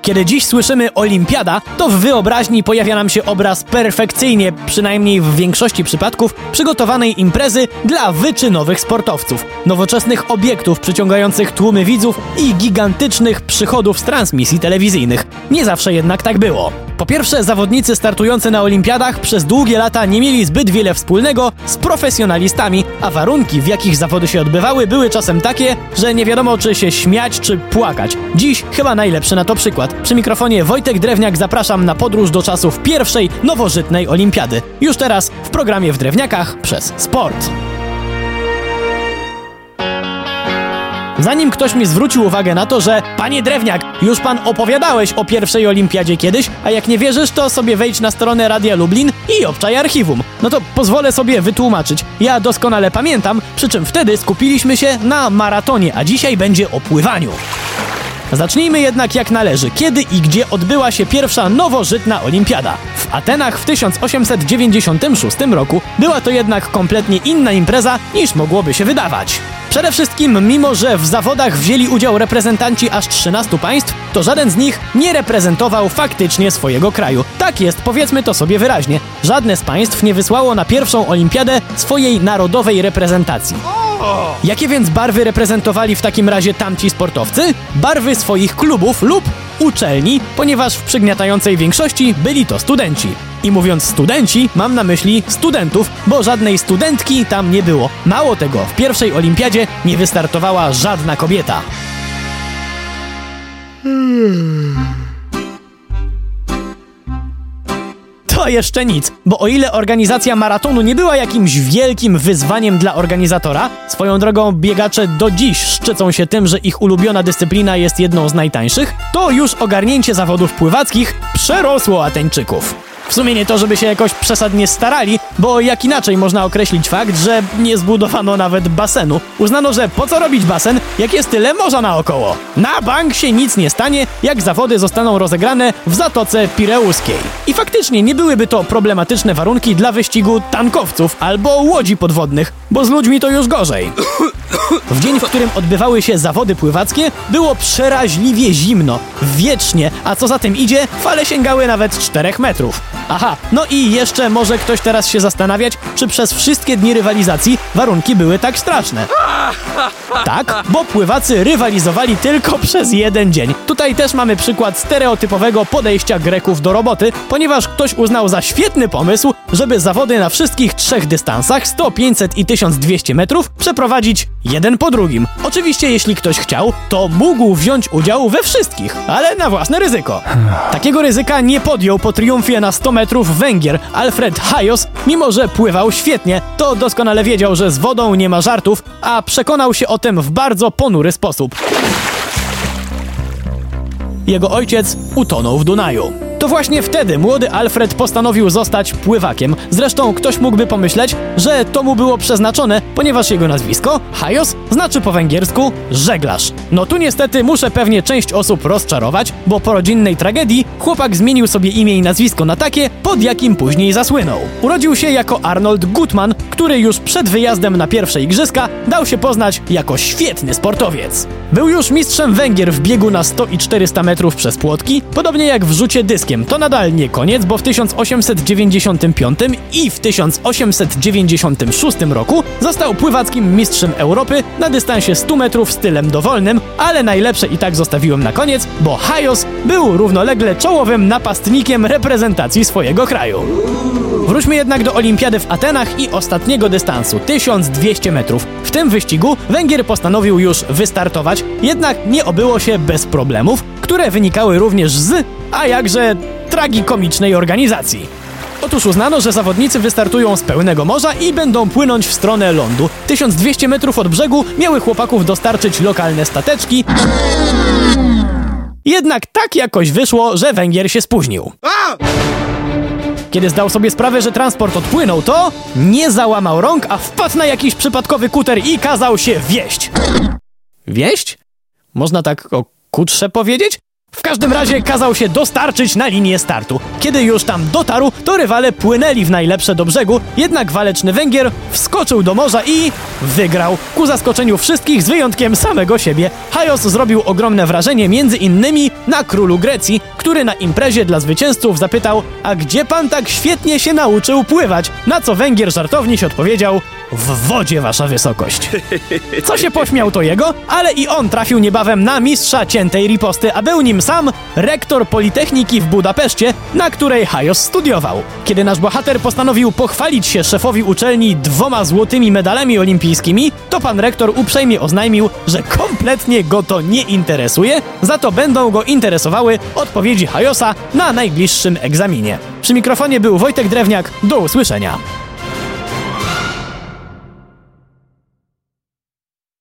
Kiedy dziś słyszymy olimpiada, to w wyobraźni pojawia nam się obraz perfekcyjnie, przynajmniej w większości przypadków, przygotowanej imprezy dla wyczynowych sportowców, nowoczesnych obiektów przyciągających tłumy widzów i gigantycznych przychodów z transmisji telewizyjnych. Nie zawsze jednak tak było. Po pierwsze, zawodnicy startujący na olimpiadach przez długie lata nie mieli zbyt wiele wspólnego z profesjonalistami, a warunki, w jakich zawody się odbywały, były czasem takie, że nie wiadomo, czy się śmiać, czy płakać. Dziś chyba najlepszy na to przykład. Przy mikrofonie Wojtek Drewniak, zapraszam na podróż do czasów pierwszej, nowożytnej olimpiady. Już teraz w programie W Drewniakach przez sport. Zanim ktoś mi zwrócił uwagę na to, że panie Drewniak, już pan opowiadałeś o pierwszej olimpiadzie kiedyś, a jak nie wierzysz, to sobie wejdź na stronę Radia Lublin i obczaj archiwum. No to pozwolę sobie wytłumaczyć. Ja doskonale pamiętam, przy czym wtedy skupiliśmy się na maratonie, a dzisiaj będzie o pływaniu. Zacznijmy jednak jak należy. Kiedy i gdzie odbyła się pierwsza nowożytna olimpiada? W Atenach w 1896 roku. Była to jednak kompletnie inna impreza niż mogłoby się wydawać. Przede wszystkim, mimo że w zawodach wzięli udział reprezentanci aż 13 państw, to żaden z nich nie reprezentował faktycznie swojego kraju. Tak jest, powiedzmy to sobie wyraźnie. Żadne z państw nie wysłało na pierwszą olimpiadę swojej narodowej reprezentacji. Jakie więc barwy reprezentowali w takim razie tamci sportowcy? Barwy swoich klubów lub uczelni, ponieważ w przygniatającej większości byli to studenci. I mówiąc studenci, mam na myśli studentów, bo żadnej studentki tam nie było. Mało tego, w pierwszej olimpiadzie nie wystartowała żadna kobieta. To jeszcze nic, bo o ile organizacja maratonu nie była jakimś wielkim wyzwaniem dla organizatora, swoją drogą biegacze do dziś szczycą się tym, że ich ulubiona dyscyplina jest jedną z najtańszych, to już ogarnięcie zawodów pływackich przerosło Ateńczyków. W sumie nie to, żeby się jakoś przesadnie starali, bo jak inaczej można określić fakt, że nie zbudowano nawet basenu. Uznano, że po co robić basen, jak jest tyle morza naokoło. Na bank się nic nie stanie, jak zawody zostaną rozegrane w Zatoce Pireuskiej. I faktycznie nie byłyby to problematyczne warunki dla wyścigu tankowców albo łodzi podwodnych, bo z ludźmi to już gorzej. W dzień, w którym odbywały się zawody pływackie, było przeraźliwie zimno, wiecznie, a co za tym idzie, fale sięgały nawet 4 metrów. Aha, no i jeszcze może ktoś teraz się zastanawiać, czy przez wszystkie dni rywalizacji warunki były tak straszne. Tak, bo pływacy rywalizowali tylko przez jeden dzień. Tutaj też mamy przykład stereotypowego podejścia Greków do roboty, ponieważ ktoś uznał za świetny pomysł, żeby zawody na wszystkich 3 dystansach 100, 500 i 1200 metrów przeprowadzić jeden po drugim. Oczywiście jeśli ktoś chciał, to mógł wziąć udział we wszystkich, ale na własne ryzyko. Takiego ryzyka nie podjął po triumfie na 100 metrów Węgier Alfred Hajos, mimo że pływał świetnie, to doskonale wiedział, że z wodą nie ma żartów, a przekonał się o tym w bardzo ponury sposób. Jego ojciec utonął w Dunaju. To właśnie wtedy młody Alfred postanowił zostać pływakiem. Zresztą ktoś mógłby pomyśleć, że to mu było przeznaczone, ponieważ jego nazwisko, Hajos, znaczy po węgiersku żeglarz. No tu niestety muszę pewnie część osób rozczarować, bo po rodzinnej tragedii chłopak zmienił sobie imię i nazwisko na takie, pod jakim później zasłynął. Urodził się jako Arnold Gutman, który już przed wyjazdem na pierwsze igrzyska dał się poznać jako świetny sportowiec. Był już mistrzem Węgier w biegu na 100 i 400 metrów przez płotki, podobnie jak w rzucie dyskiem. To nadal nie koniec, bo w 1895 i w 1896 roku został pływackim mistrzem Europy na dystansie 100 metrów stylem dowolnym, ale najlepsze i tak zostawiłem na koniec, bo Hajos był równolegle czołowym napastnikiem reprezentacji swojego kraju. Wróćmy jednak do olimpiady w Atenach i ostatniego dystansu, 1200 metrów. W tym wyścigu Węgier postanowił już wystartować, jednak nie obyło się bez problemów, które wynikały również z, a jakże tragikomicznej organizacji. Otóż uznano, że zawodnicy wystartują z pełnego morza i będą płynąć w stronę lądu. 1200 metrów od brzegu miały chłopaków dostarczyć lokalne stateczki. Jednak tak jakoś wyszło, że Węgier się spóźnił. Kiedy zdał sobie sprawę, że transport odpłynął, to nie załamał rąk, a wpadł na jakiś przypadkowy kuter i kazał się wieść. Wieść? Można tak o kutrze powiedzieć? W każdym razie kazał się dostarczyć na linię startu. Kiedy już tam dotarł, to rywale płynęli w najlepsze do brzegu, jednak waleczny Węgier wskoczył do morza i wygrał. Ku zaskoczeniu wszystkich z wyjątkiem samego siebie. Hajos zrobił ogromne wrażenie między innymi na królu Grecji, który na imprezie dla zwycięzców zapytał: a gdzie pan tak świetnie się nauczył pływać? Na co Węgier żartowniś odpowiedział: w wodzie, wasza wysokość. Co się pośmiał to jego, ale i on trafił niebawem na mistrza ciętej riposty, a był nim sam rektor Politechniki w Budapeszcie, na której Hajos studiował. Kiedy nasz bohater postanowił pochwalić się szefowi uczelni 2 złotymi medalami olimpijskimi, to pan rektor uprzejmie oznajmił, że kompletnie go to nie interesuje, za to będą go interesowały odpowiedzi Hajosa na najbliższym egzaminie. Przy mikrofonie był Wojtek Drewniak, do usłyszenia.